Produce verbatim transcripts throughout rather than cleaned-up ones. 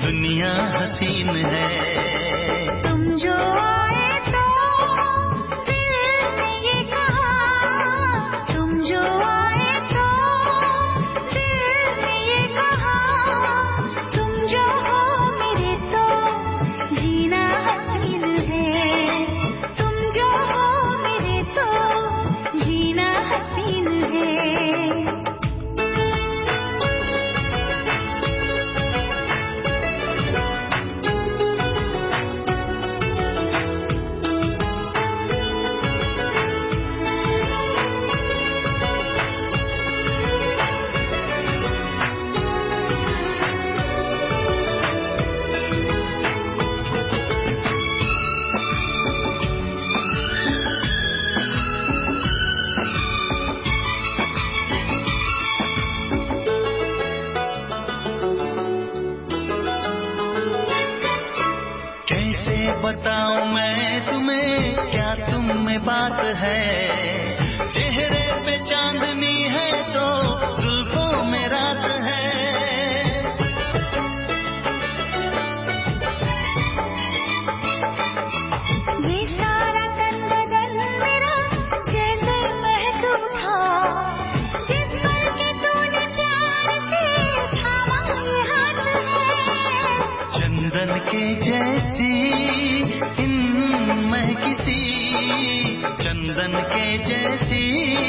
दुनिया हसीन है। तुम जो आए तो दिल ने ये कहा, तुम जो आए तो दिल ने ये कहा, तुम जो हो मेरे तो जीना हसीन है, तुम जो हो मेरे तो जीना हसीन है। कैसे बताऊं मैं तुम्हें, क्या तुम में बात है, चेहरे पे चांदनी है तो जुल्फों में रात है। ये सारा तन बदन मेरा जैसे महकूम था, जिस पल के तूने प्यार से थामा ये हाथ है। चंदन के जैसी हिम्मत किसी, चंदन के जैसी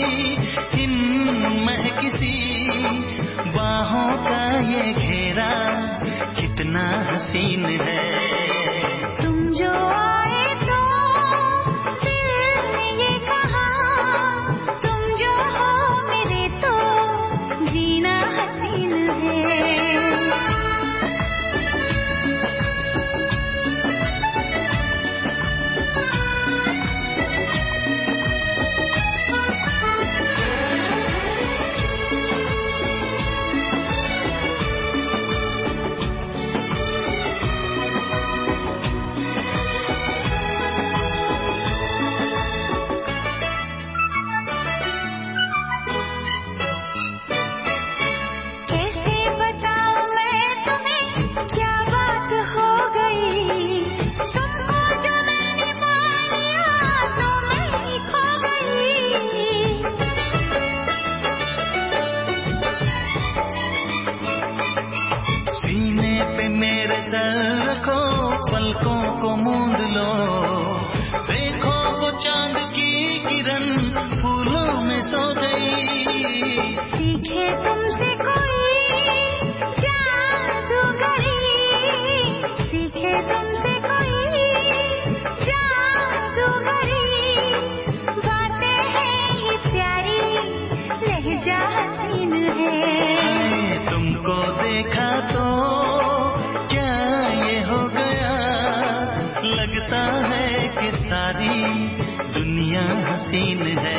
हिम्मत किसी, बाहों का ये घेरा कितना हसीन है। तुम जो आए तो दिल ने ये कहा, तुम जो हो मेरे तो जीना हसीन है। कैसे बताऊं मैं तुम्हें क्या बात हो गई, तुमको जो मैंने पा लिया तो मैं ही खो गई। सीने पे मेरे सर रखो, पलकों को मूंद लो, देखो वो चांद की किरण फूलों में सो गई। सीखे तुमसे कोई जादूगरी, सीखे तुमसे कोई जादूगरी, बातें हैं ये प्यारी लहजा हसीन है। हाय, तुमको देखा तो क्या ये हो गया, लगता है कि सारी दुनिया हसीन है।